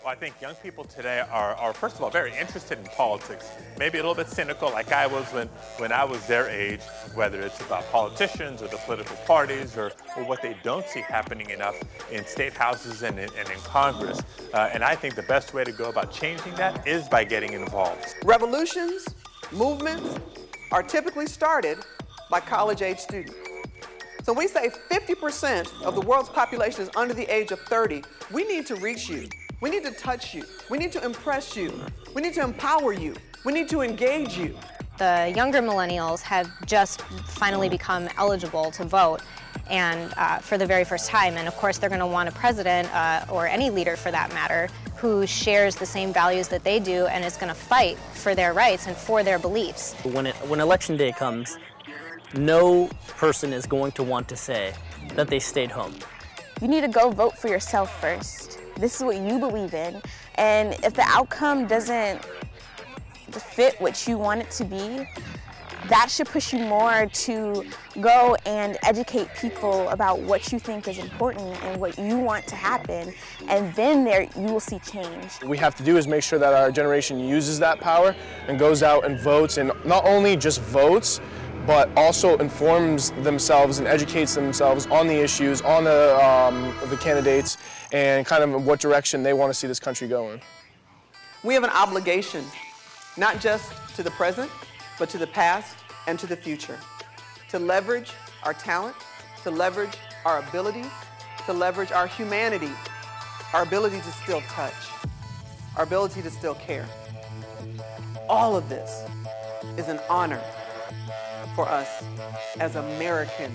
Well, I think young people today are first of all, very interested in politics. Maybe a little bit cynical like I was when I was their age, whether it's about politicians or the political parties or what they don't see happening enough in state houses and in Congress. And I think the best way to go about changing that is by getting involved. Revolutions, movements are typically started by college-age students. So we say 50% of the world's population is under the age of 30. We need to reach you. We need to touch you. We need to impress you. We need to empower you. We need to engage you. The younger millennials have just finally become eligible to vote, and for the very first time. And of course, they're going to want a president, or any leader for that matter, who shares the same values that they do and is going to fight for their rights and for their beliefs. When election day comes, no person is going to want to say that they stayed home. You need to go vote for yourself first. This is what you believe in, and if the outcome doesn't fit what you want it to be, that should push you more to go and educate people about what you think is important and what you want to happen, and then there you will see change. What we have to do is make sure that our generation uses that power and goes out and votes, and not only just votes, but also informs themselves and educates themselves on the issues, on the candidates, and kind of what direction they want to see this country going. We have an obligation, not just to the present, but to the past and to the future, to leverage our talent, to leverage our abilities, to leverage our humanity, our ability to still touch, our ability to still care. All of this is an honor for us as Americans.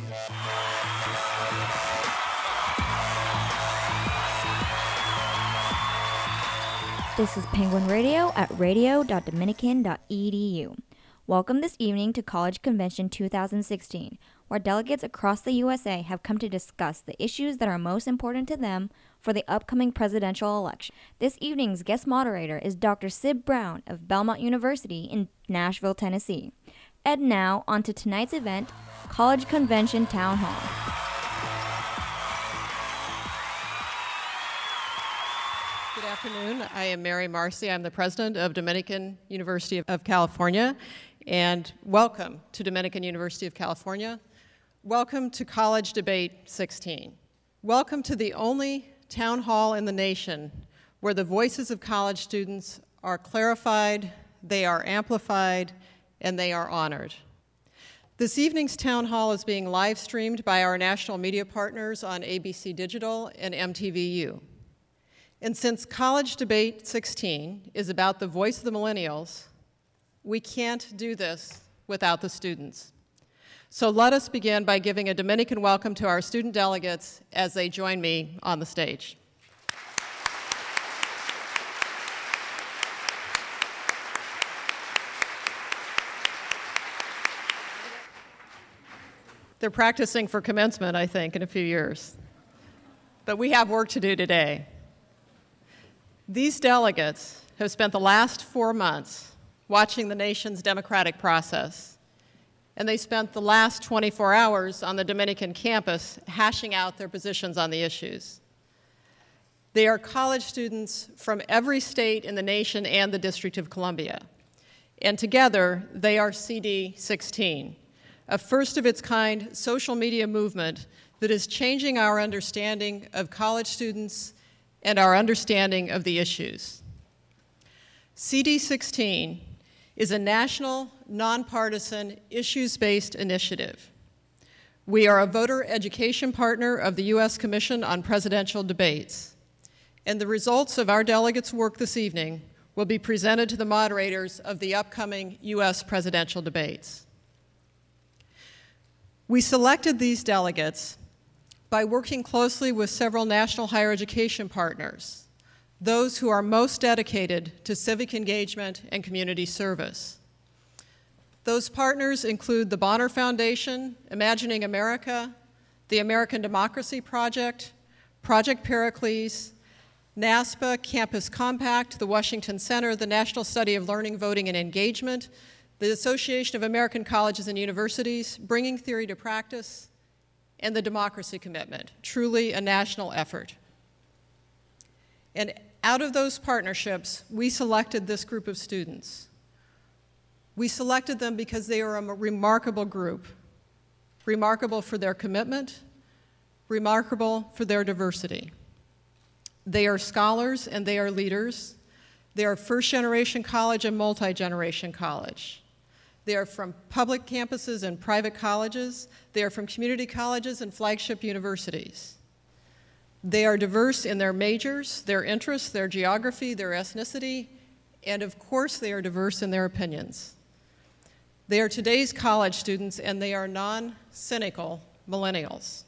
This is Penguin Radio at radio.dominican.edu. Welcome this evening to College Convention 2016, where delegates across the USA have come to discuss the issues that are most important to them for the upcoming presidential election. This evening's guest moderator is Dr. Sib Brown of Belmont University in Nashville, Tennessee. And now, on to tonight's event, College Convention Town Hall. Good afternoon. I am Mary Marcy. I'm the president of Dominican University of California, and welcome to Dominican University of California. Welcome to College Debate 16. Welcome to the only town hall in the nation where the voices of college students are clarified, they are amplified, and they are honored. This evening's town hall is being live streamed by our national media partners on ABC Digital and MTVU. And since College Debate 16 is about the voice of the millennials, we can't do this without the students. So let us begin by giving a Dominican welcome to our student delegates as they join me on the stage. They're practicing for commencement, I think, in a few years. But we have work to do today. These delegates have spent the last 4 months watching the nation's democratic process, and they spent the last 24 hours on the Dominican campus hashing out their positions on the issues. They are college students from every state in the nation and the District of Columbia, and together they are CD16. A first-of-its-kind social media movement that is changing our understanding of college students and our understanding of the issues. CD16 is a national, nonpartisan, issues-based initiative. We are a voter education partner of the U.S. Commission on Presidential Debates, and the results of our delegates' work this evening will be presented to the moderators of the upcoming U.S. presidential debates. We selected these delegates by working closely with several national higher education partners, those who are most dedicated to civic engagement and community service. Those partners include the Bonner Foundation, Imagining America, the American Democracy Project, Project Pericles, NASPA, Campus Compact, the Washington Center, the National Study of Learning, Voting, and Engagement, the Association of American Colleges and Universities, Bringing Theory to Practice, and the Democracy Commitment, truly a national effort. And Out of those partnerships, we selected this group of students. We selected them because they are a remarkable group, remarkable for their commitment, remarkable for their diversity. They are scholars and they are leaders. They are first-generation college and multi-generation college. They are from public campuses and private colleges. They are from community colleges and flagship universities. They are diverse in their majors, their interests, their geography, their ethnicity, and of course they are diverse in their opinions. They are today's college students and they are non-cynical millennials.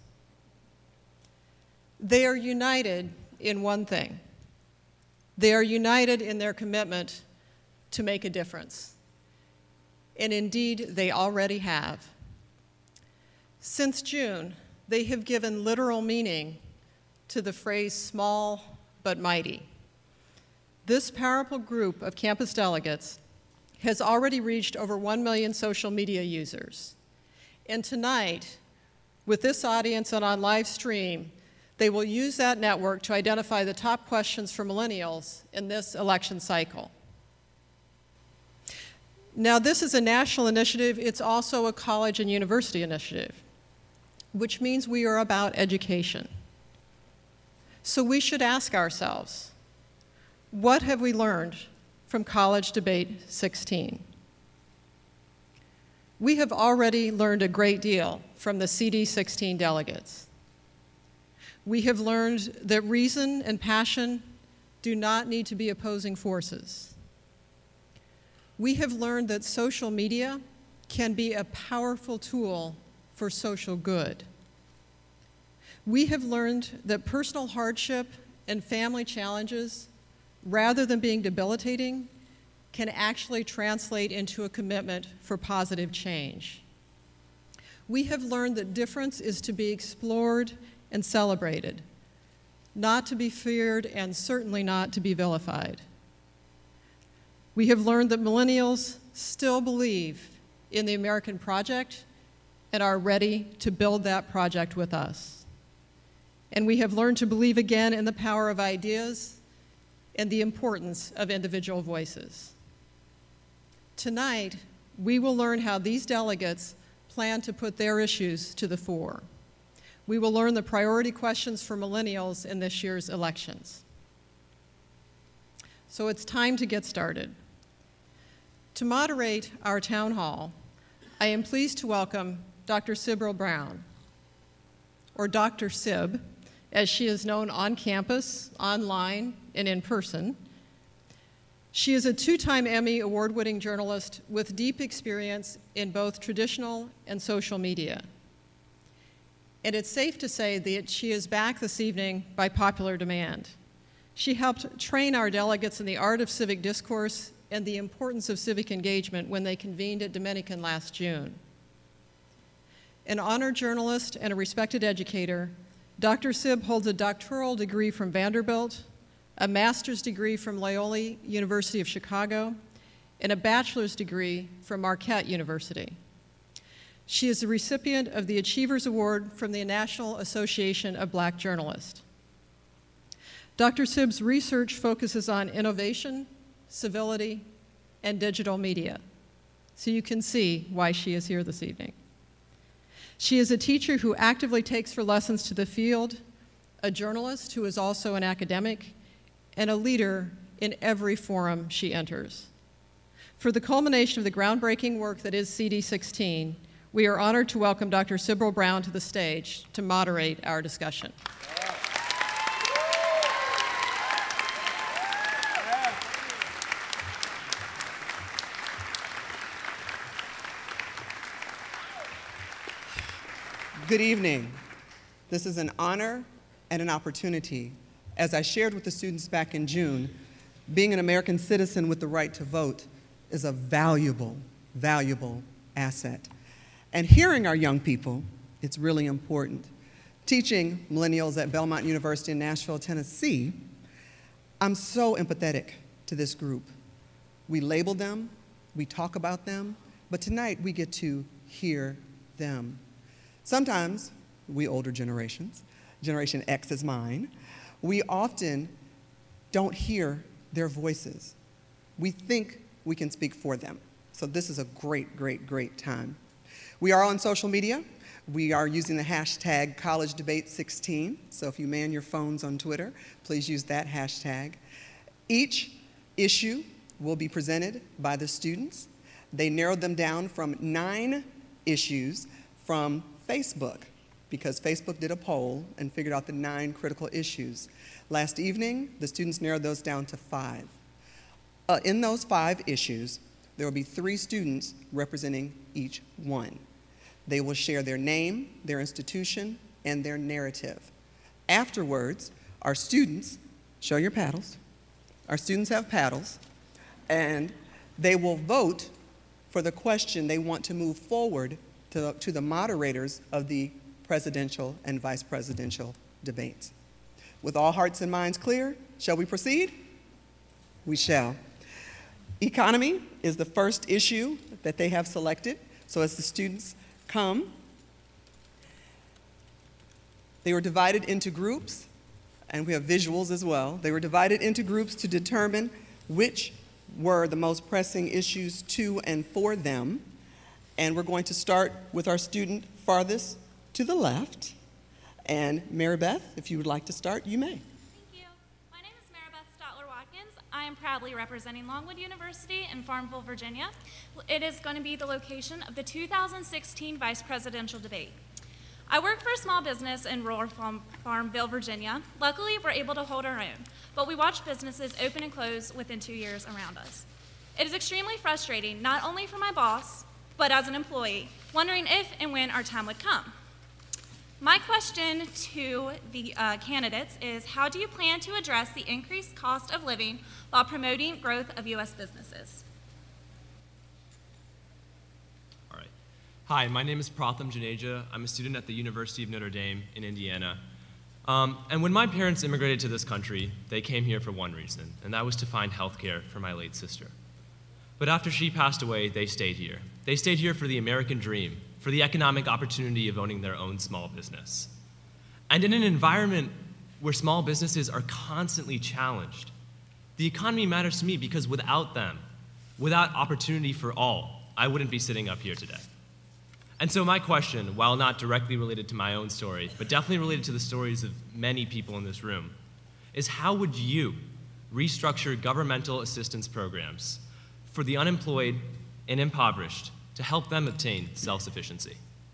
They are united in one thing. They are united in their commitment to make a difference. And indeed, they already have. Since June, they have given literal meaning to the phrase small but mighty. This powerful group of campus delegates has already reached over 1 million social media users. And tonight, with this audience and on live stream, they will use that network to identify the top questions for millennials in this election cycle. Now, this is a national initiative. It's also a college and university initiative, which means we are about education. So we should ask ourselves, what have we learned from College Debate 16? We have already learned a great deal from the CD16 delegates. We have learned that reason and passion do not need to be opposing forces. We have learned that social media can be a powerful tool for social good. We have learned that personal hardship and family challenges, rather than being debilitating, can actually translate into a commitment for positive change. We have learned that difference is to be explored and celebrated, not to be feared and certainly not to be vilified. We have learned that millennials still believe in the American project and are ready to build that project with us. And we have learned to believe again in the power of ideas and the importance of individual voices. Tonight, we will learn how these delegates plan to put their issues to the fore. We will learn the priority questions for millennials in this year's elections. So it's time to get started. To moderate our town hall, I am pleased to welcome Dr. Sybril Brown, or Dr. Sib, as she is known on campus, online, and in person. She is a two-time Emmy award-winning journalist with deep experience in both traditional and social media. And it's safe to say that she is back this evening by popular demand. She helped train our delegates in the art of civic discourse and the importance of civic engagement when they convened at Dominican last June. An honored journalist and a respected educator, Dr. Sib holds a doctoral degree from Vanderbilt, a master's degree from Loyola University of Chicago, and a bachelor's degree from Marquette University. She is the recipient of the Achievers Award from the National Association of Black Journalists. Dr. Sib's research focuses on innovation, civility, and digital media. So you can see why she is here this evening. She is a teacher who actively takes her lessons to the field, a journalist who is also an academic, and a leader in every forum she enters. For the culmination of the groundbreaking work that is CD16, we are honored to welcome Dr. Sybril Brown to the stage to moderate our discussion. Good evening. This is an honor and an opportunity. As I shared with the students back in June, being an American citizen with the right to vote is a valuable, valuable asset. And hearing our young people, it's really important. Teaching millennials at Belmont University in Nashville, Tennessee, I'm so empathetic to this group. We label them, we talk about them, but tonight we get to hear them. Sometimes, we older generations, Generation X is mine, we often don't hear their voices. We think we can speak for them. So this is a great, great, great time. We are on social media. We are using the hashtag CollegeDebate16. So if you man your phones on Twitter, please use that hashtag. Each issue will be presented by the students. They narrowed them down from 9 issues from Facebook, because Facebook did a poll and figured out the 9 critical issues. Last evening, the students narrowed those down to 5. In those 5 issues, there will be 3 students representing each one. They will share their name, their institution, and their narrative. Afterwards, our students, show your paddles. Our students have paddles, and they will vote for the question they want to move forward to the moderators of the presidential and vice presidential debates. With all hearts and minds clear, shall we proceed? We shall. Economy is the first issue that they have selected. So as the students come, they were divided into groups, and we have visuals as well. They were divided into groups to determine which were the most pressing issues to and for them. And we're going to start with our student farthest to the left. And Mary Beth, if you would like to start, you may. Thank you. My name is Mary Beth Stotler-Watkins. I am proudly representing Longwood University in Farmville, Virginia. It is going to be the location of the 2016 vice presidential debate. I work for a small business in rural Farmville, Virginia. Luckily, we're able to hold our own, but we watch businesses open and close within 2 years around us. It is extremely frustrating, not only for my boss, but as an employee, wondering if and when our time would come. My question to the candidates is, how do you plan to address the increased cost of living while promoting growth of U.S. businesses? All right. Hi, my name is Pratham Janeja. I'm a student at the University of Notre Dame in Indiana. And when my parents immigrated to this country, they came here for one reason, and that was to find health care for my late sister. But after she passed away, they stayed here. They stayed here for the American dream, for the economic opportunity of owning their own small business. And in an environment where small businesses are constantly challenged, the economy matters to me because without them, without opportunity for all, I wouldn't be sitting up here today. And so my question, while not directly related to my own story, but definitely related to the stories of many people in this room, is how would you restructure governmental assistance programs for the unemployed and impoverished to help them obtain self-sufficiency?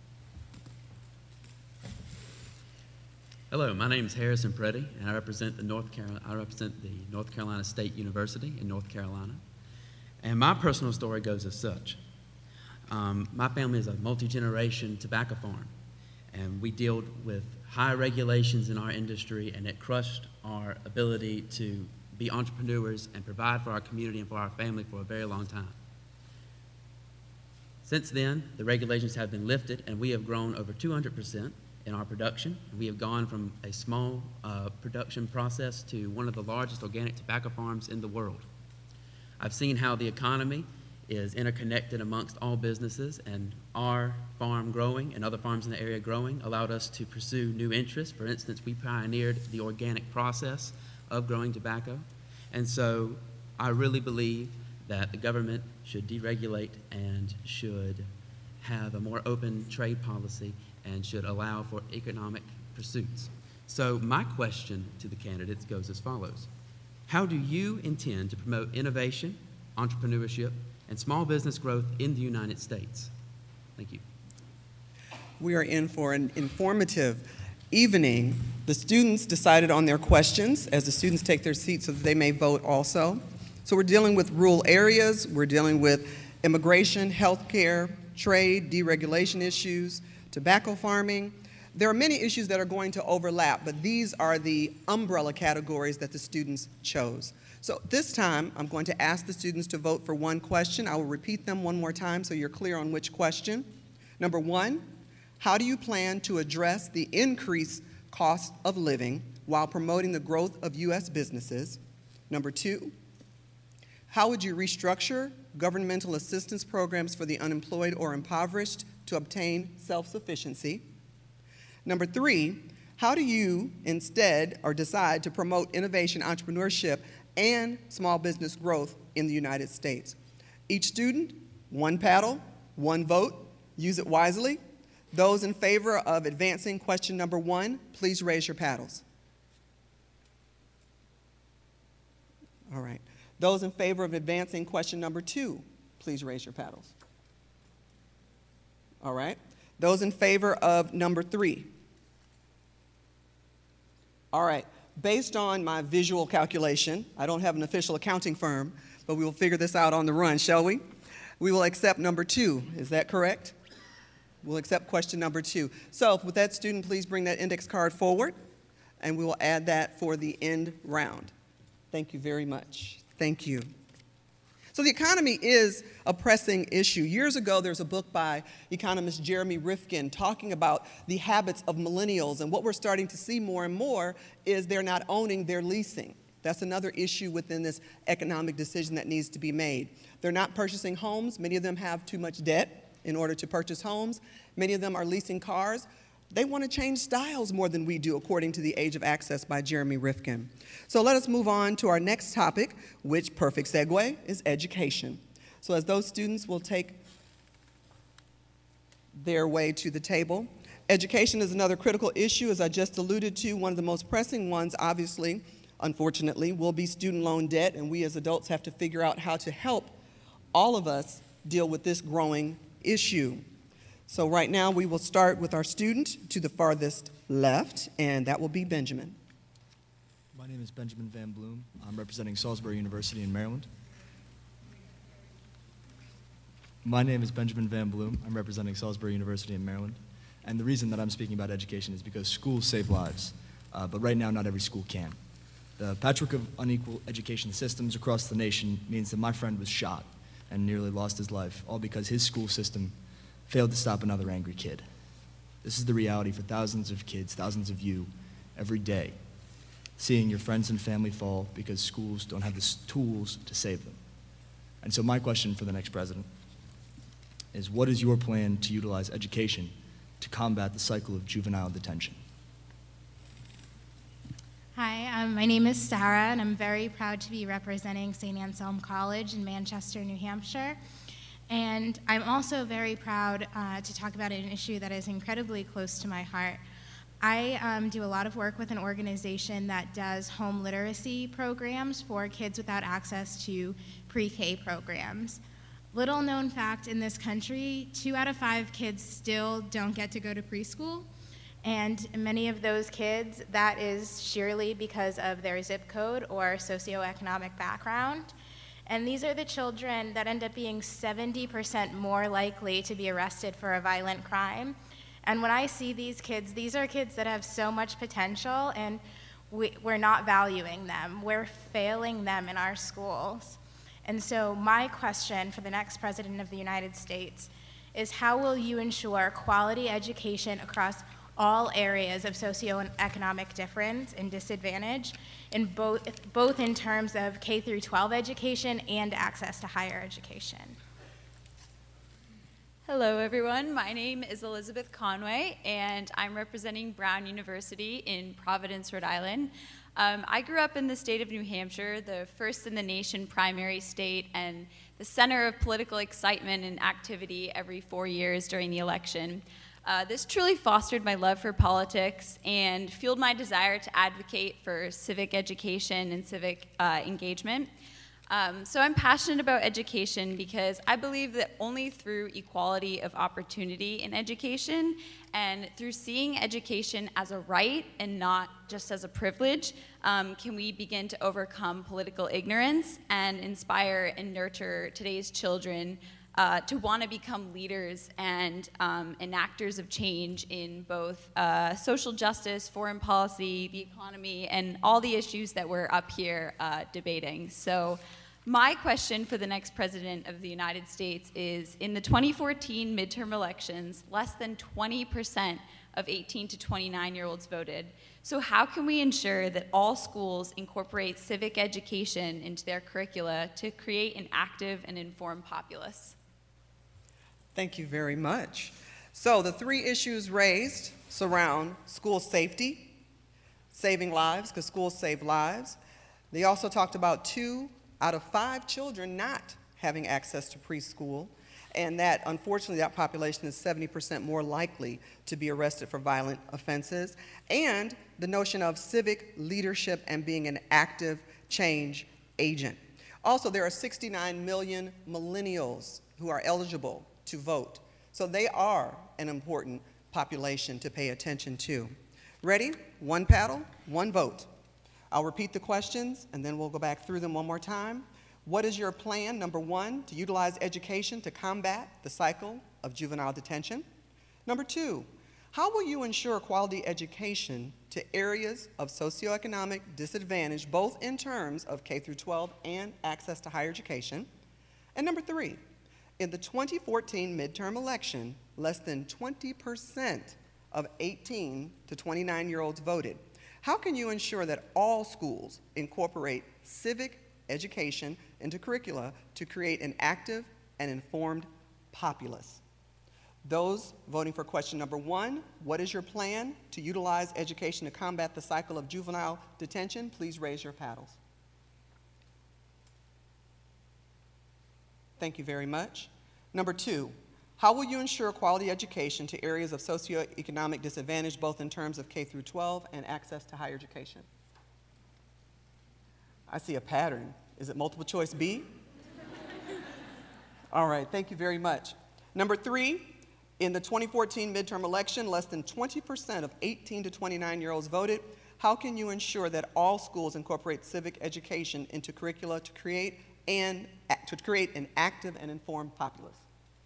Hello, my name is Harrison Preddy, and I represent the North Carolina State University in North Carolina. And my personal story goes as such. My family is a multi-generation tobacco farm, and we dealt with high regulations in our industry, and it crushed our ability to be entrepreneurs and provide for our community and for our family for a very long time. Since then, the regulations have been lifted, and we have grown over 200% in our production. We have gone from a small production process to one of the largest organic tobacco farms in the world. I've seen how the economy is interconnected amongst all businesses, and our farm growing and other farms in the area growing allowed us to pursue new interests. For instance, we pioneered the organic process of growing tobacco. And so I really believe that the government should deregulate and should have a more open trade policy and should allow for economic pursuits. So my question to the candidates goes as follows. How do you intend to promote innovation, entrepreneurship, and small business growth in the United States? Thank you. We are in for an informative evening. The students decided on their questions as the students take their seats so that they may vote also. So we're dealing with rural areas, we're dealing with immigration, healthcare, trade, deregulation issues, tobacco farming. There are many issues that are going to overlap, but these are the umbrella categories that the students chose. So this time, I'm going to ask the students to vote for one question. I will repeat them one more time so you're clear on which question. Number one, how do you plan to address the increased cost of living while promoting the growth of U.S. businesses? Number two, how would you restructure governmental assistance programs for the unemployed or impoverished to obtain self-sufficiency? Number three, How do you instead or decide to promote innovation, entrepreneurship, and small business growth in the United States? Each student, one paddle, one vote. Use it wisely. Those in favor of advancing question number 1, please raise your paddles. All right. Those in favor of advancing question number 2, please raise your paddles. All right. Those in favor of number 3. All right. Based on my visual calculation, I don't have an official accounting firm, but we will figure this out on the run, shall we? We will accept number 2. Is that correct? We'll accept question number 2. So with that, student, please bring that index card forward, and we will add that for the end round. Thank you very much. Thank you. So the economy is a pressing issue. Years ago, there's a book by economist Jeremy Rifkin talking about the habits of millennials, and what we're starting to see more and more is they're not owning, they're leasing. That's another issue within this economic decision that needs to be made. They're not purchasing homes. Many of them have too much debt in order to purchase homes. Many of them are leasing cars. They want to change styles more than we do, according to The Age of Access by Jeremy Rifkin. So let us move on to our next topic, which, perfect segue, is education. So as those students will take their way to the table, education is another critical issue, as I just alluded to. One of the most pressing ones, obviously, unfortunately, will be student loan debt, and we as adults have to figure out how to help all of us deal with this growing issue. So right now we will start with our student to the farthest left, and that will be Benjamin. My name is Benjamin Van Bloom. I'm representing Salisbury University in Maryland. My name is Benjamin Van Bloom. I'm representing Salisbury University in Maryland. And the reason that I'm speaking about education is because schools save lives, but right now not every school can. The patchwork of unequal education systems across the nation means that my friend was shot and nearly lost his life, all because his school system failed to stop another angry kid. This is the reality for thousands of kids, thousands of you, every day, seeing your friends and family fall because schools don't have the tools to save them. And so my question for the next president is, what is your plan to utilize education to combat the cycle of juvenile detention? Hi, my name is Sarah, and I'm very proud to be representing St. Anselm College in Manchester, New Hampshire. And I'm also very proud to talk about an issue that is incredibly close to my heart. I do a lot of work with an organization that does home literacy programs for kids without access to pre-K programs. Little known fact in this country, 2 out of 5 kids still don't get to go to preschool. And many of those kids, that is sheerly because of their zip code or socioeconomic background. And these are the children that end up being 70% more likely to be arrested for a violent crime. And when I see these kids, these are kids that have so much potential, and we're not valuing them. We're failing them in our schools. And so my question for the next President of the United States is, how will you ensure quality education across all areas of socioeconomic difference and disadvantage, in both in terms of K through 12 education and access to higher education? Hello everyone, my name is Elizabeth Conway and I'm representing Brown University in Providence, Rhode Island. I grew up in the state of New Hampshire, the first in the nation primary state and the center of political excitement and activity every 4 years during the election. This truly fostered my love for politics and fueled my desire to advocate for civic education and civic engagement. So I'm passionate about education because I believe that only through equality of opportunity in education and through seeing education as a right and not just as a privilege, can we begin to overcome political ignorance and inspire and nurture today's children to want to become leaders and enactors of change in both social justice, foreign policy, the economy, and all the issues that we're up here debating. So my question for the next President of the United States is, in the 2014 midterm elections, less than 20% of 18 to 29-year-olds voted. So how can we ensure that all schools incorporate civic education into their curricula to create an active and informed populace? Thank you very much. So the three issues raised surround school safety, saving lives, because schools save lives. They also talked about 2 out of 5 children not having access to preschool, and that, unfortunately, that population is 70% more likely to be arrested for violent offenses, and the notion of civic leadership and being an active change agent. Also, there are 69 million millennials who are eligible to vote, so they are an important population to pay attention to. Ready? 1 paddle, 1 vote. I'll repeat the questions, and then we'll go back through them one more time. What is your plan, number 1, to utilize education to combat the cycle of juvenile detention? Number 2, how will you ensure quality education to areas of socioeconomic disadvantage, both in terms of K through 12 and access to higher education? And number 3, in the 2014 midterm election, less than 20% of 18 to 29-year-olds voted. How can you ensure that all schools incorporate civic education into curricula to create an active and informed populace? Those voting for question number 1, what is your plan to utilize education to combat the cycle of juvenile detention? Please raise your paddles. Thank you very much. Number 2, how will you ensure quality education to areas of socioeconomic disadvantage, both in terms of K through 12 and access to higher education? I see a pattern. Is it multiple choice B? All right, thank you very much. Number 3, in the 2014 midterm election, less than 20% of 18 to 29-year-olds voted. How can you ensure that all schools incorporate civic education into curricula to create an active and informed populace?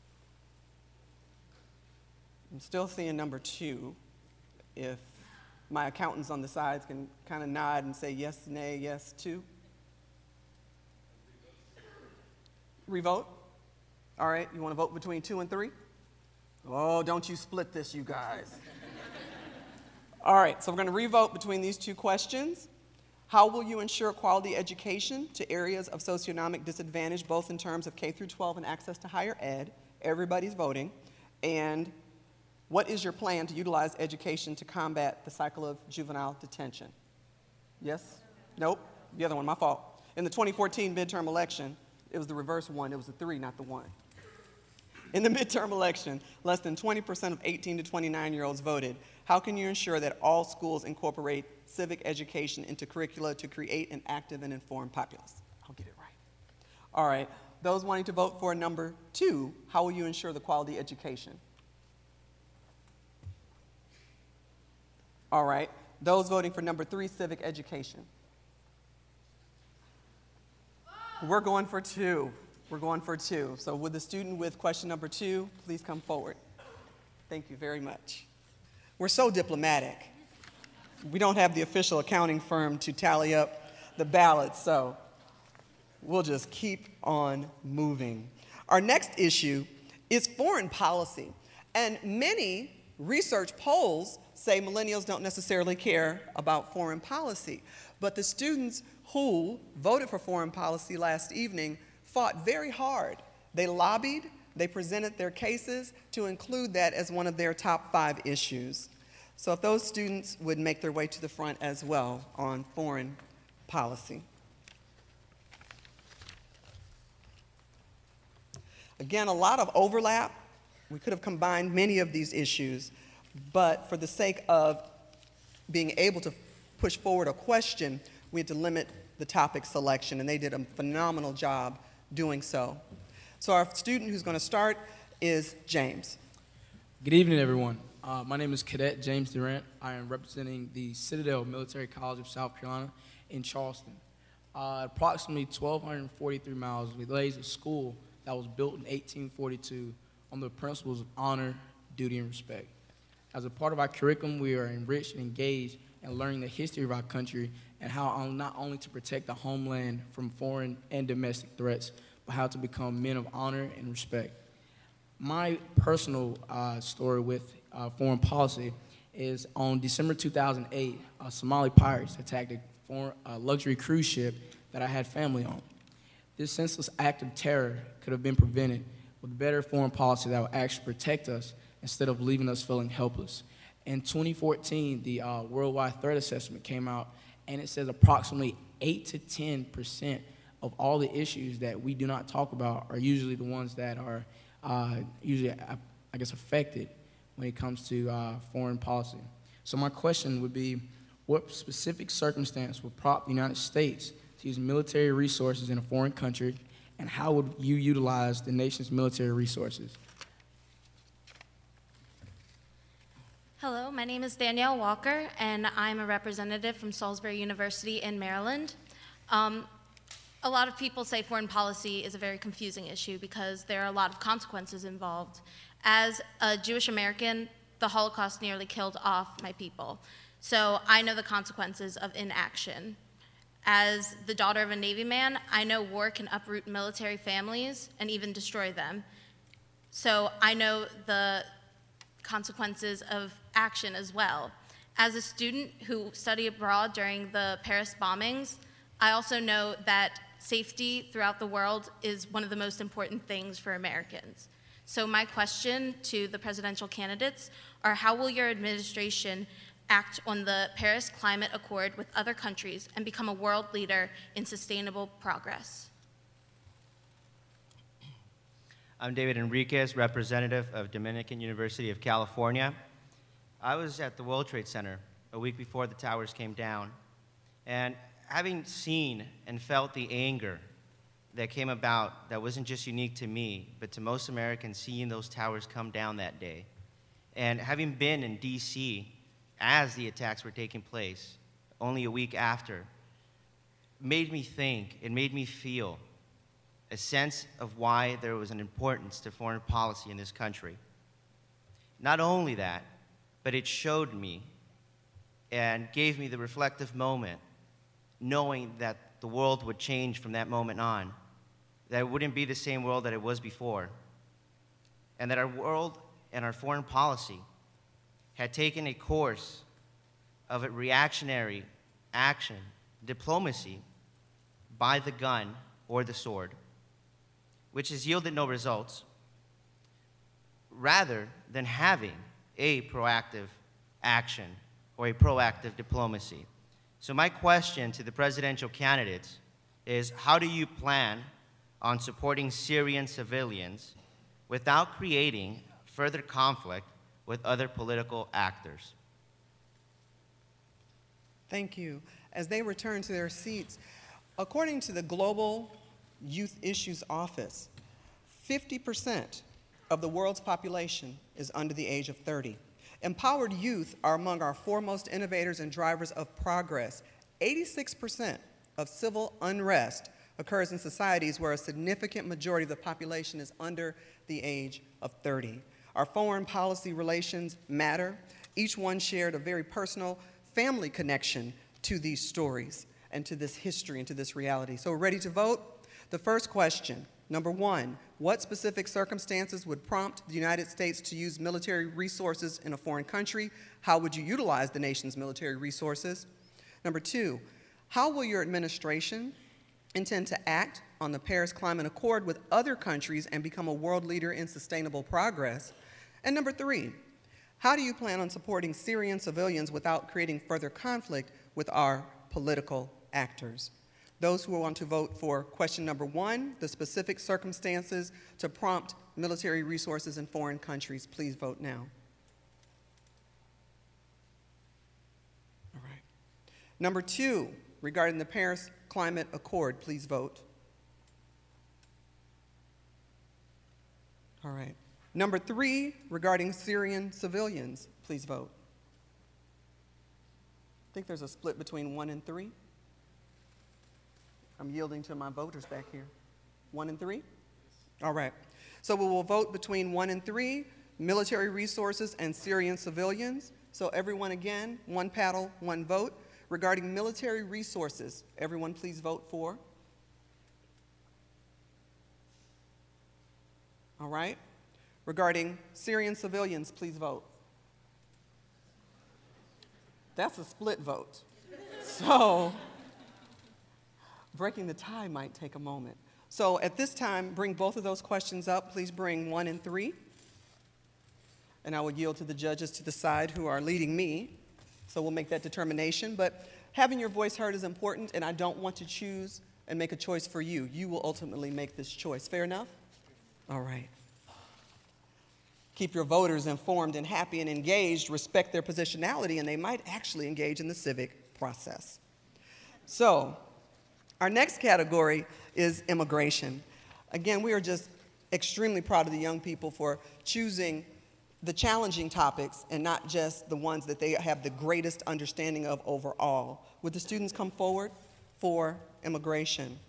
I'm still seeing number 2. If my accountants on the sides can kind of nod and say yes, nay, yes, 2. Revote? All right, you want to vote between 2 and 3? Oh, don't you split this, you guys. All right, so we're going to revote between these 2 questions. How will you ensure quality education to areas of socioeconomic disadvantage, both in terms of K through 12 and access to higher ed? Everybody's voting. And what is your plan to utilize education to combat the cycle of juvenile detention? Yes? Nope. The other one, my fault. In the 2014 midterm election, it was the reverse 1. It was the 3, not the 1. In the midterm election, less than 20% of 18 to 29-year-olds voted. How can you ensure that all schools incorporate civic education into curricula to create an active and informed populace? I'll get it right. All right. Those wanting to vote for number 2, how will you ensure the quality education? All right. Those voting for number 3, civic education. We're going for 2. We're going for 2. So would the student with question number 2 please come forward? Thank you very much. We're so diplomatic. We don't have the official accounting firm to tally up the ballots, so we'll just keep on moving. Our next issue is foreign policy. And many research polls say millennials don't necessarily care about foreign policy. But the students who voted for foreign policy last evening fought very hard. They lobbied, they presented their cases to include that as one of their top 5 issues. So if those students would make their way to the front as well on foreign policy. Again, a lot of overlap. We could have combined many of these issues, but for the sake of being able to push forward a question, we had to limit the topic selection, and they did a phenomenal job doing so. So our student who's going to start is James. Good evening, everyone. My name is Cadet James Durant. I am representing the Citadel Military College of South Carolina in Charleston. Approximately 1,243 miles, we lays a school that was built in 1842 on the principles of honor, duty, and respect. As a part of our curriculum, we are enriched and engaged in learning the history of our country and how not only to protect the homeland from foreign and domestic threats, but how to become men of honor and respect. My personal story with foreign policy is on December 2008, Somali pirates attacked a luxury cruise ship that I had family on. This senseless act of terror could have been prevented with better foreign policy that would actually protect us instead of leaving us feeling helpless. In 2014, the Worldwide Threat Assessment came out, and it says approximately 8 to 10% of all the issues that we do not talk about are usually the ones that are usually, I guess, affected when it comes to foreign policy. So my question would be, what specific circumstance would prompt the United States to use military resources in a foreign country, and how would you utilize the nation's military resources? Hello, my name is Danielle Walker, and I'm a representative from Salisbury University in Maryland. A lot of people say foreign policy is a very confusing issue because there are a lot of consequences involved. As a Jewish American, the Holocaust nearly killed off my people. So I know the consequences of inaction. As the daughter of a Navy man, I know war can uproot military families and even destroy them. So I know the consequences of action as well. As a student who studied abroad during the Paris bombings, I also know that safety throughout the world is one of the most important things for Americans. So my question to the presidential candidates are, how will your administration act on the Paris Climate Accord with other countries and become a world leader in sustainable progress? I'm David Enriquez, representative of Dominican University of California. I was at the World Trade Center a week before the towers came down, and having seen and felt the anger that came about that wasn't just unique to me, but to most Americans seeing those towers come down that day, and having been in D.C. as the attacks were taking place only a week after, made me think, it made me feel a sense of why there was an importance to foreign policy in this country. Not only that, but it showed me and gave me the reflective moment, knowing that the world would change from that moment on, that it wouldn't be the same world that it was before, and that our world and our foreign policy had taken a course of a reactionary action, diplomacy, by the gun or the sword, which has yielded no results, rather than having a proactive action or a proactive diplomacy. So my question to the presidential candidates is, how do you plan on supporting Syrian civilians without creating further conflict with other political actors? Thank you. As they return to their seats, according to the Global Youth Issues Office, 50% of the world's population is under the age of 30. Empowered youth are among our foremost innovators and drivers of progress. 86% of civil unrest occurs in societies where a significant majority of the population is under the age of 30. Our foreign policy relations matter. Each one shared a very personal family connection to these stories and to this history and to this reality. So we're ready to vote? The first question, number one, what specific circumstances would prompt the United States to use military resources in a foreign country? How would you utilize the nation's military resources? Number two, how will your administration intend to act on the Paris Climate Accord with other countries and become a world leader in sustainable progress? And number three, how do you plan on supporting Syrian civilians without creating further conflict with our political actors? Those who want to vote for question number one, the specific circumstances to prompt military resources in foreign countries, please vote now. All right. Number two, regarding the Paris Climate Accord, please vote. All right. Number three, regarding Syrian civilians, please vote. I think there's a split between 1 and 3. I'm yielding to my voters back here. 1 and 3? All right. So we will vote between 1 and 3, military resources and Syrian civilians. So everyone again, one paddle, one vote. Regarding military resources, everyone please vote for. All right. Regarding Syrian civilians, please vote. That's a split vote. So breaking the tie might take a moment. So at this time, bring both of those questions up. Please bring 1 and 3. and I will yield to the judges to the side who are leading me. So we'll make that determination. But having your voice heard is important, and I don't want to choose and make a choice for you. You will ultimately make this choice. Fair enough? All right. Keep your voters informed and happy and engaged. Respect their positionality, and they might actually engage in the civic process. So, our next category is immigration. Again, we are just extremely proud of the young people for choosing the challenging topics and not just the ones that they have the greatest understanding of overall. Would the students come forward for immigration?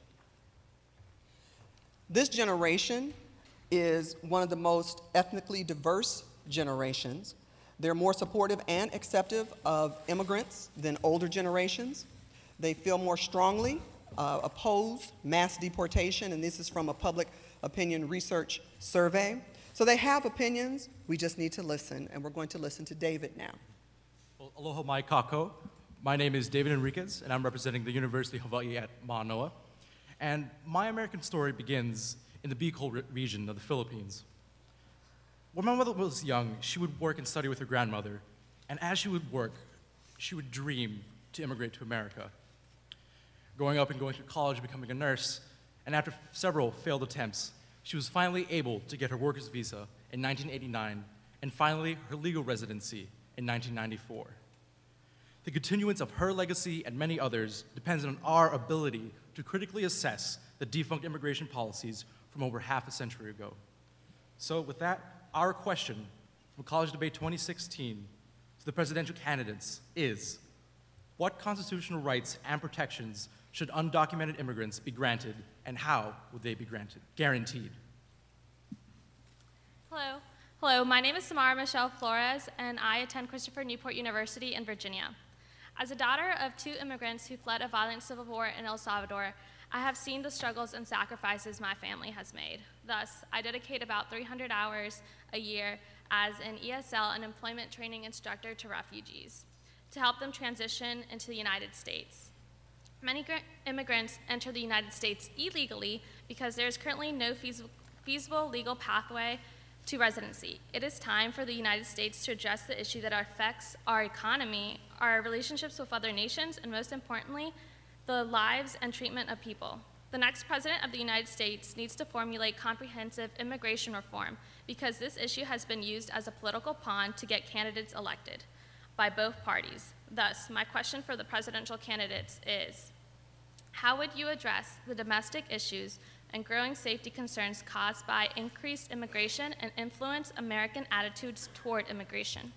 This generation is one of the most ethnically diverse generations. They're more supportive and acceptive of immigrants than older generations. They feel more strongly oppose mass deportation, and this is from a public opinion research survey. So they have opinions, we just need to listen, and we're going to listen to David now. Well, aloha mai kako. My name is David Enriquez, and I'm representing the University of Hawaii at Manoa. And my American story begins in the Bicol region of the Philippines. When my mother was young, she would work and study with her grandmother, and as she would work, she would dream to immigrate to America. Growing up and going through college and becoming a nurse, and after several failed attempts, she was finally able to get her worker's visa in 1989, and finally her legal residency in 1994. The continuance of her legacy and many others depends on our ability to critically assess the defunct immigration policies from over half a century ago. So with that, our question from College Debate 2016 to the presidential candidates is, what constitutional rights and protections should undocumented immigrants be granted, and how would they be guaranteed? Hello, my name is Samara Michelle Flores, and I attend Christopher Newport University in Virginia. As a daughter of 2 immigrants who fled a violent civil war in El Salvador, I have seen the struggles and sacrifices my family has made. Thus, I dedicate about 300 hours a year as an ESL and employment training instructor to refugees to help them transition into the United States. Many immigrants enter the United States illegally because there is currently no feasible legal pathway to residency. It is time for the United States to address the issue that affects our economy, our relationships with other nations, and most importantly, the lives and treatment of people. The next president of the United States needs to formulate comprehensive immigration reform because this issue has been used as a political pawn to get candidates elected by both parties. Thus, my question for the presidential candidates is, how would you address the domestic issues and growing safety concerns caused by increased immigration and influence American attitudes toward immigration?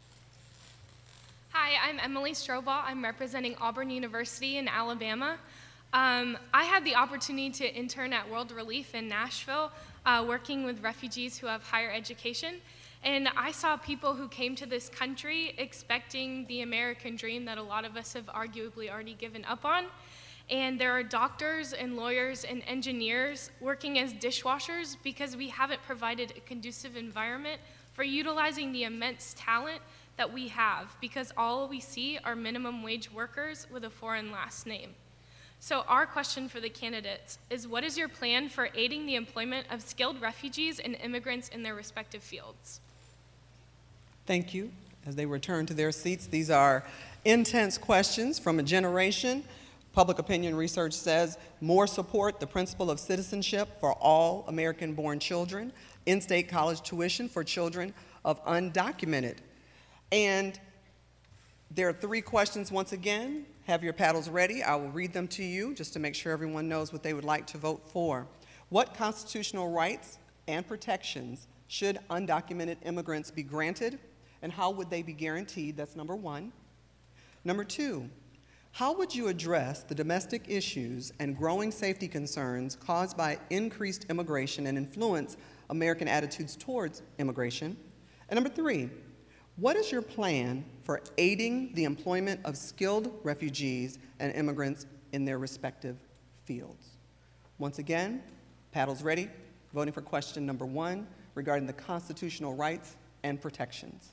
Hi, I'm Emily Strobaugh. I'm representing Auburn University in Alabama. I had the opportunity to intern at World Relief in Nashville, working with refugees who have higher education. And I saw people who came to this country expecting the American dream that a lot of us have arguably already given up on. And there are doctors and lawyers and engineers working as dishwashers because we haven't provided a conducive environment for utilizing the immense talent that we have, because all we see are minimum wage workers with a foreign last name. So our question for the candidates is, what is your plan for aiding the employment of skilled refugees and immigrants in their respective fields? Thank you. As they return to their seats, these are intense questions from a generation. Public opinion research says more support the principle of citizenship for all American-born children, in-state college tuition for children of undocumented. And there are 3 questions once again. Have your paddles ready. I will read them to you just to make sure everyone knows what they would like to vote for. What constitutional rights and protections should undocumented immigrants be granted, and how would they be guaranteed? That's number 1. Number 2, how would you address the domestic issues and growing safety concerns caused by increased immigration and influence American attitudes towards immigration? And number 3, what is your plan for aiding the employment of skilled refugees and immigrants in their respective fields? Once again, paddles ready, voting for question number 1 regarding the constitutional rights and protections.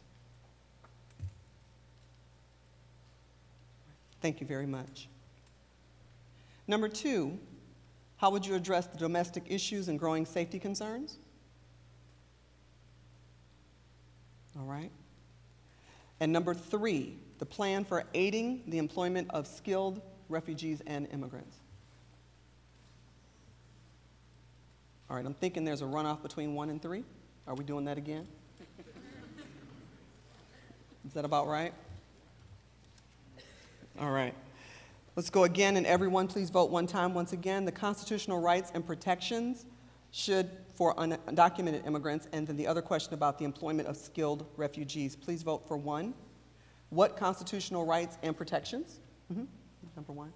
Thank you very much. Number 2, how would you address the domestic issues and growing safety concerns? All right. And number 3, the plan for aiding the employment of skilled refugees and immigrants. All right, I'm thinking there's a runoff between 1 and 3. Are we doing that again? Is that about right? All right. Let's go again, and everyone please vote one time once again. The constitutional rights and protections should for undocumented immigrants, and then the other question about the employment of skilled refugees. Please vote for 1. What constitutional rights and protections? Number 1.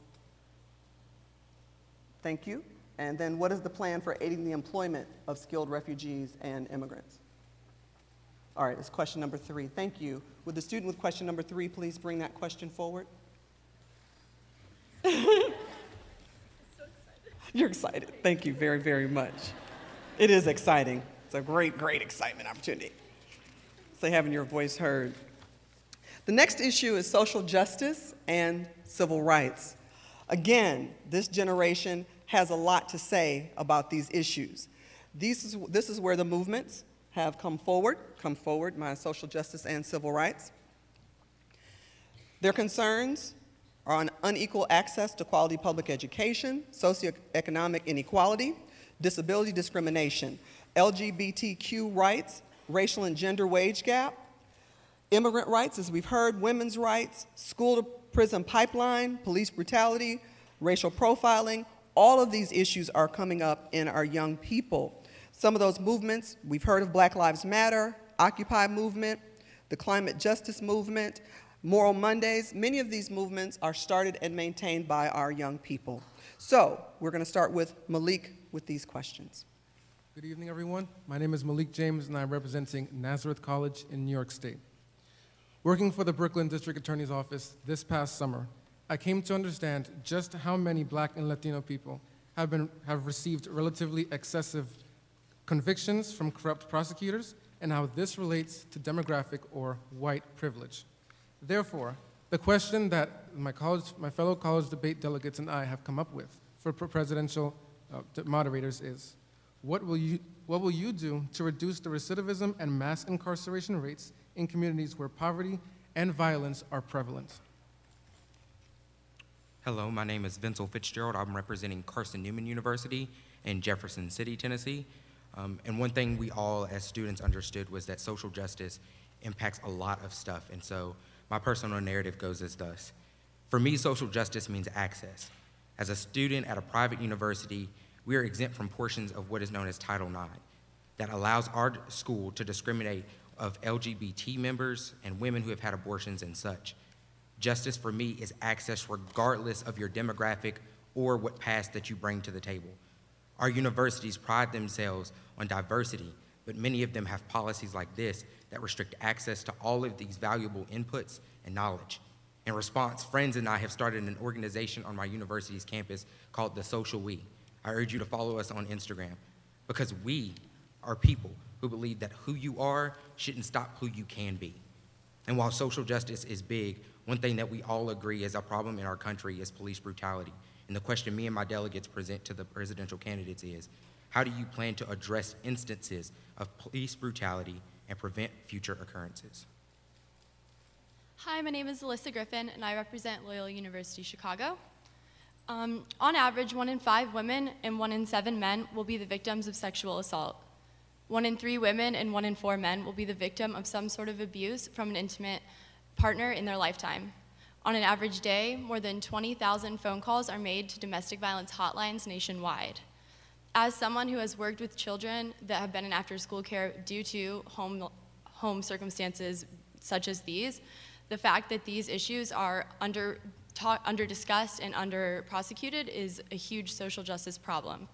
Thank you. And then what is the plan for aiding the employment of skilled refugees and immigrants? All right, it's question number 3. Thank you. Would the student with question number 3 please bring that question forward? You're excited. Thank you very, very much. It is exciting. It's a great, great excitement opportunity. So having your voice heard. The next issue is social justice and civil rights. Again, this generation has a lot to say about these issues. This is where the movements have come forward, my social justice and civil rights. Their concerns are on unequal access to quality public education, socioeconomic inequality, disability discrimination, LGBTQ rights, racial and gender wage gap, immigrant rights, as we've heard, women's rights, school-to-prison pipeline, police brutality, racial profiling. All of these issues are coming up in our young people. Some of those movements, we've heard of Black Lives Matter, Occupy movement, the climate justice movement, Moral Mondays. Many of these movements are started and maintained by our young people. So we're going to start with Malik with these questions. Good evening, everyone. My name is Malik James, and I'm representing Nazareth College in New York State. Working for the Brooklyn District Attorney's Office this past summer, I came to understand just how many Black and Latino people have received relatively excessive convictions from corrupt prosecutors, and how this relates to demographic or white privilege. Therefore, the question that my fellow college debate delegates and I have come up with for presidential moderators is, what will you do to reduce the recidivism and mass incarceration rates in communities where poverty and violence are prevalent? Hello, my name is Vincent Fitzgerald. I'm representing Carson Newman University in Jefferson City, Tennessee. And one thing we all as students understood was that social justice impacts a lot of stuff. And so my personal narrative goes as thus. For me, social justice means access. As a student at a private university, we are exempt from portions of what is known as Title IX that allows our school to discriminate of LGBT members and women who have had abortions and such. Justice for me is access regardless of your demographic or what past that you bring to the table. Our universities pride themselves on diversity, but many of them have policies like this that restrict access to all of these valuable inputs and knowledge. In response, friends and I have started an organization on my university's campus called The Social We. I urge you to follow us on Instagram, because we are people who believe that who you are shouldn't stop who you can be. And while social justice is big, one thing that we all agree is a problem in our country is police brutality. And the question me and my delegates present to the presidential candidates is, how do you plan to address instances of police brutality and prevent future occurrences? Hi, my name is Alyssa Griffin, and I represent Loyola University Chicago. On average, 1 in 5 women and 1 in 7 men will be the victims of sexual assault. 1 in 3 women and 1 in 4 men will be the victim of some sort of abuse from an intimate partner in their lifetime. On an average day, more than 20,000 phone calls are made to domestic violence hotlines nationwide. As someone who has worked with children that have been in after-school care due to home circumstances such as these, the fact that these issues are under-discussed and under-prosecuted is a huge social justice problem.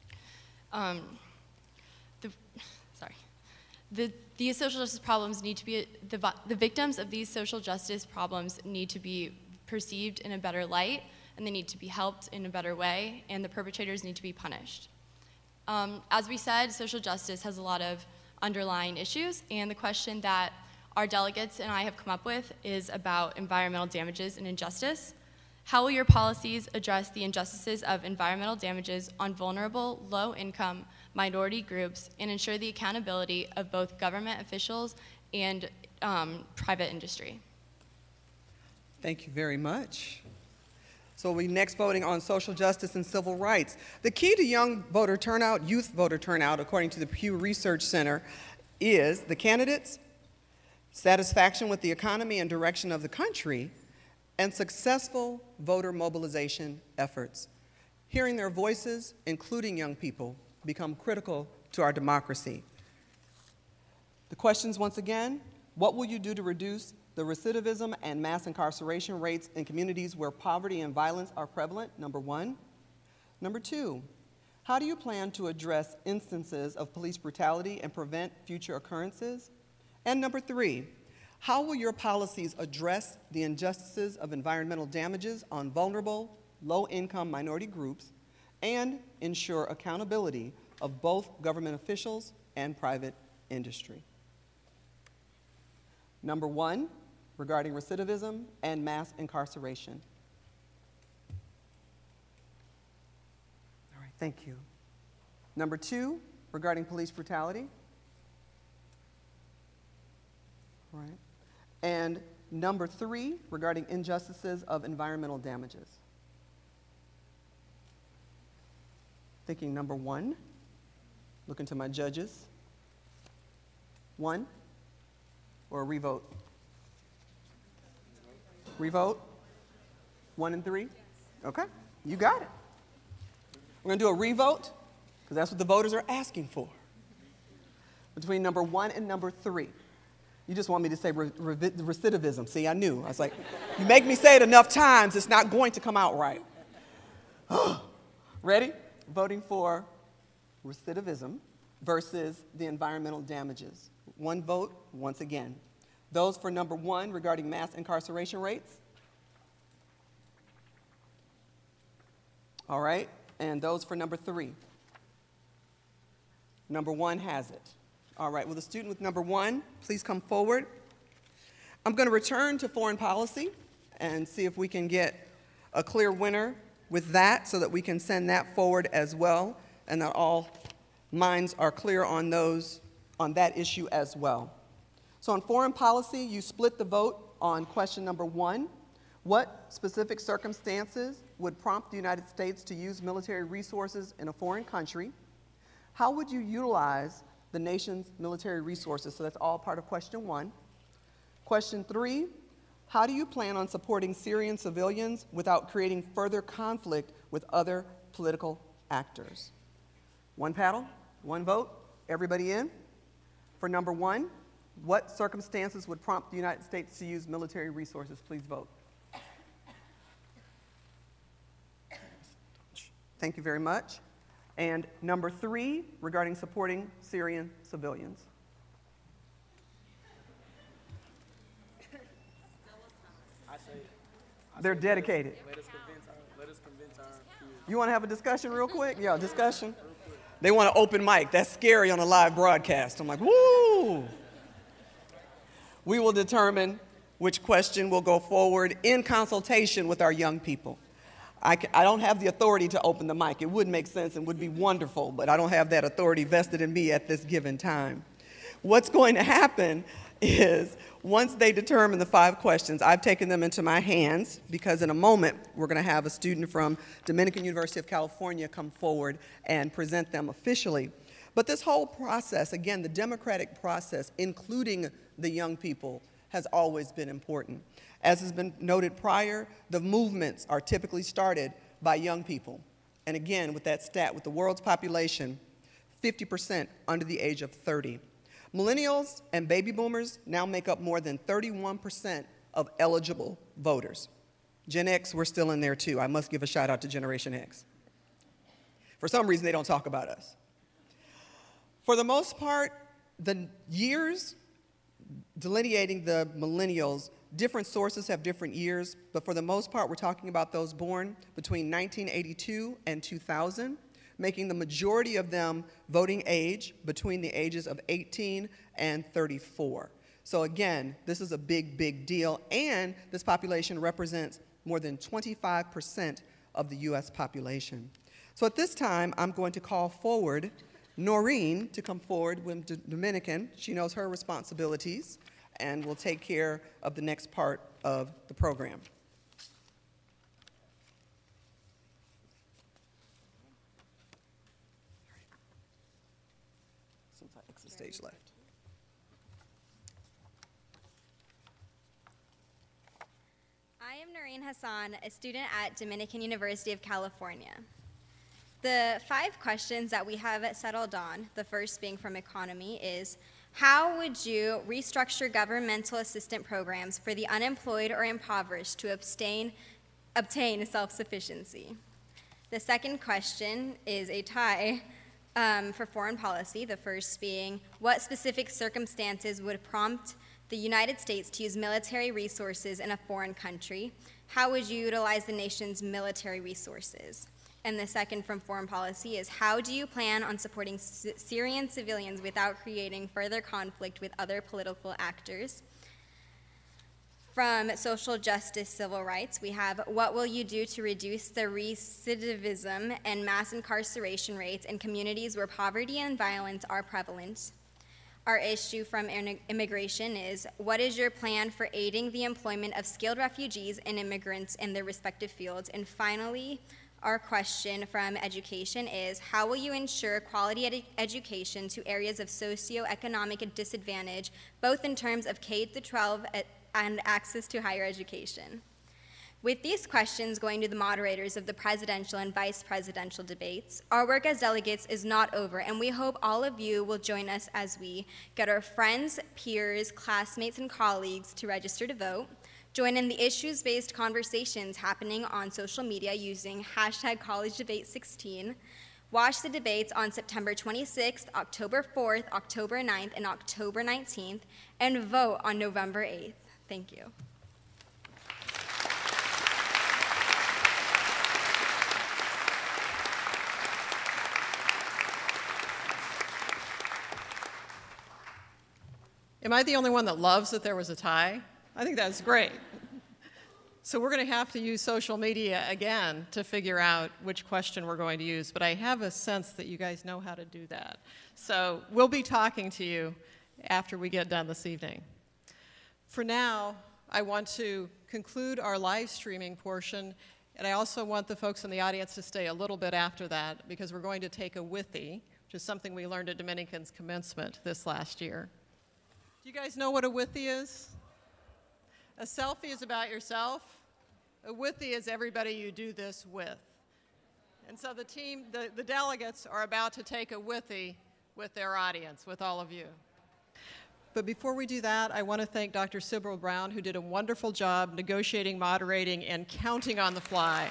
These social justice problems need to be, the victims of these social justice problems need to be perceived in a better light, and they need to be helped in a better way, and the perpetrators need to be punished. As we said, social justice has a lot of underlying issues, and the question that our delegates and I have come up with is about environmental damages and injustice. How will your policies address the injustices of environmental damages on vulnerable, low-income minority groups and ensure the accountability of both government officials and private industry. Thank you very much. So we're next voting on social justice and civil rights. The key to young voter turnout, youth voter turnout, according to the Pew Research Center, is the candidates, satisfaction with the economy and direction of the country, and successful voter mobilization efforts. Hearing their voices, including young people, become critical to our democracy. The questions once again, what will you do to reduce the recidivism and mass incarceration rates in communities where poverty and violence are prevalent? Number one. Number two, how do you plan to address instances of police brutality and prevent future occurrences? And number three, how will your policies address the injustices of environmental damages on vulnerable, low-income minority groups and ensure accountability of both government officials and private industry? Number one, regarding recidivism and mass incarceration. All right, thank you. Number two, regarding police brutality. All right. And number three, regarding injustices of environmental damages. Thinking number one, looking to my judges. One, or a revote? Revote? 1 and 3? Okay, you got it. We're gonna do a revote, because that's what the voters are asking for. Between number 1 and number 3. You just want me to say recidivism. See, I knew. I was like, you make me say it enough times, it's not going to come out right. Ready? Voting for recidivism versus the environmental damages. One vote, once again. Those for number 1 regarding mass incarceration rates. All right, and those for number 3. Number 1 has it. All right, will the student with number 1 please come forward? I'm going to return to foreign policy and see if we can get a clear winner with that so that we can send that forward as well and that all minds are clear on that issue as well. So on foreign policy, you split the vote on question number 1. What specific circumstances would prompt the United States to use military resources in a foreign country? How would you utilize the nation's military resources? So that's all part of question 1. Question 3, how do you plan on supporting Syrian civilians without creating further conflict with other political actors? One paddle, one vote, everybody in? For number 1, what circumstances would prompt the United States to use military resources? Please vote. Thank you very much. And number 3, regarding supporting Syrian civilians. They're dedicated. Let us convince our peers. You want to have a discussion real quick? Yeah, discussion. They want an open mic. That's scary on a live broadcast. I'm like, woo! We will determine which question will go forward in consultation with our young people. I don't have the authority to open the mic. It would make sense and would be wonderful, but I don't have that authority vested in me at this given time. What's going to happen is once they determine the 5 questions, I've taken them into my hands because in a moment we're going to have a student from Dominican University of California come forward and present them officially. But this whole process, again, the democratic process, including the young people, has always been important. As has been noted prior, the movements are typically started by young people. And again, with that stat, with the world's population, 50% under the age of 30. Millennials and baby boomers now make up more than 31% of eligible voters. Gen X, we're still in there too. I must give a shout out to Generation X. For some reason, they don't talk about us. For the most part, the years delineating the millennials, different sources have different years, but for the most part, we're talking about those born between 1982 and 2000, making the majority of them voting age between the ages of 18 and 34. So again, this is a big, big deal, and this population represents more than 25% of the US population. So at this time, I'm going to call forward Noreen to come forward with Dominican. She knows her responsibilities. and will take care of the next part of the program. Since I exit stage left. I am Noreen Hassan, a student at Dominican University of California. The 5 questions that we have settled on, the first being from economy, is how would you restructure governmental assistance programs for the unemployed or impoverished to obtain self-sufficiency? The second question is a tie for foreign policy, the first being what specific circumstances would prompt the United States to use military resources in a foreign country? How would you utilize the nation's military resources? And the second from foreign policy is how do you plan on supporting Syrian civilians without creating further conflict with other political actors? From social justice, civil rights, we have what will you do to reduce the recidivism and mass incarceration rates in communities where poverty and violence are prevalent? Our issue from immigration is, what is your plan for aiding the employment of skilled refugees and immigrants in their respective fields? And finally, our question from education is, how will you ensure quality education to areas of socioeconomic disadvantage, both in terms of K-12 and access to higher education? With these questions going to the moderators of the presidential and vice presidential debates, our work as delegates is not over, and we hope all of you will join us as we get our friends, peers, classmates, and colleagues to register to vote, join in the issues-based conversations happening on social media using #CollegeDebate16, watch the debates on September 26th, October 4th, October 9th, and October 19th, and vote on November 8th. Thank you. Am I the only one that loves that there was a tie? I think that's great. So we're going to have to use social media again to figure out which question we're going to use, but I have a sense that you guys know how to do that. So we'll be talking to you after we get done this evening. For now, I want to conclude our live streaming portion, and I also want the folks in the audience to stay a little bit after that because we're going to take a withy, which is something we learned at Dominican's commencement this last year. Do you guys know what a withy is? A selfie is about yourself. A withy is everybody you do this with. And so the team, the delegates are about to take a withy with their audience, with all of you. But before we do that, I want to thank Dr. Sybil Brown, who did a wonderful job negotiating, moderating, and counting on the fly.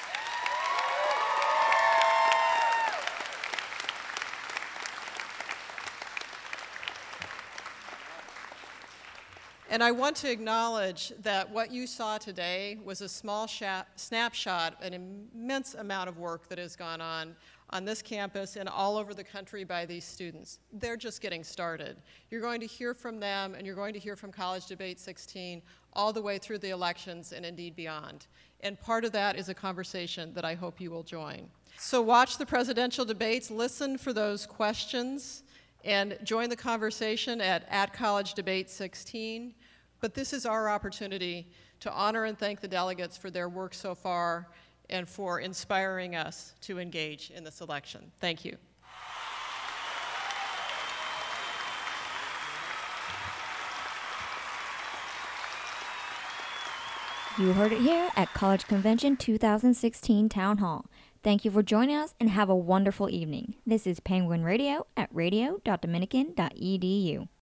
And I want to acknowledge that what you saw today was a small snapshot, an immense amount of work that has gone on this campus and all over the country by these students. They're just getting started. You're going to hear from them, and you're going to hear from College Debate 16 all the way through the elections and indeed beyond. And part of that is a conversation that I hope you will join. So watch the presidential debates, listen for those questions, and join the conversation at College Debate 16. But this is our opportunity to honor and thank the delegates for their work so far and for inspiring us to engage in this election. Thank you. You heard it here at College Convention 2016 Town Hall. Thank you for joining us and have a wonderful evening. This is Penguin Radio at radio.dominican.edu.